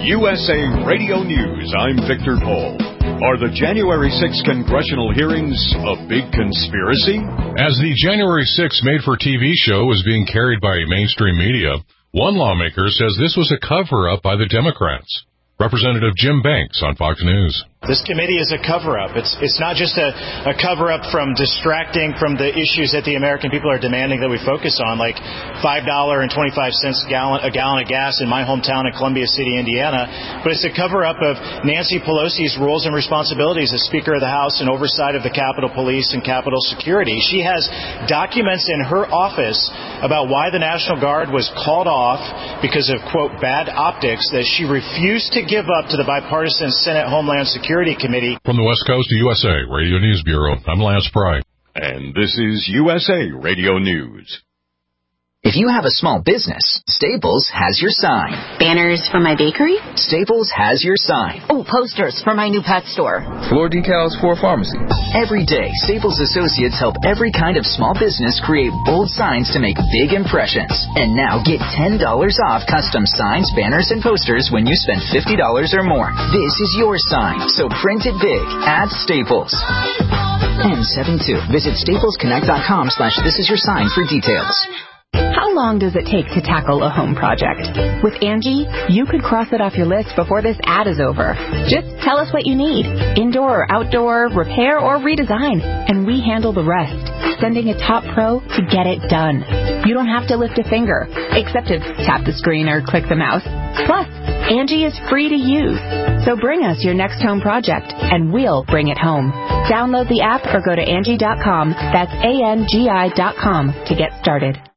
USA Radio News, I'm Victor Cole. Are the January 6 congressional hearings a big conspiracy? As the January 6 made-for-TV show is being carried by mainstream media, one lawmaker says this was a cover-up by the Democrats. Representative Jim Banks on Fox News. This committee is a cover-up. It's not just a cover-up from distracting from the issues that the American people are demanding that we focus on, like $5.25 a gallon of gas in my hometown of Columbia City, Indiana. But it's a cover-up of Nancy Pelosi's roles and responsibilities as Speaker of the House and oversight of the Capitol Police and Capitol Security. She has documents in her office about why the National Guard was called off because of, quote, bad optics that she refused to give up to the bipartisan Senate Homeland Security Committee. From the West Coast to USA Radio News Bureau, I'm Lance Pry. And this is USA Radio News. If you have a small business, Staples has your sign. Banners for my bakery? Staples has your sign. Oh, posters for my new pet store. Floor decals for a pharmacy. Every day, Staples associates help every kind of small business create bold signs to make big impressions. And now get $10 off custom signs, banners, and posters when you spend $50 or more. This is your sign, so print it big at Staples. N72. Visit staplesconnect.com/thisisyoursign for details. How long does it take to tackle a home project? With Angie, you could cross it off your list before this ad is over. Just tell us what you need. Indoor or outdoor, repair or redesign. And we handle the rest, sending a top pro to get it done. You don't have to lift a finger, except to tap the screen or click the mouse. Plus, Angie is free to use. So bring us your next home project, and we'll bring it home. Download the app or go to Angie.com. That's ANGI.com to get started.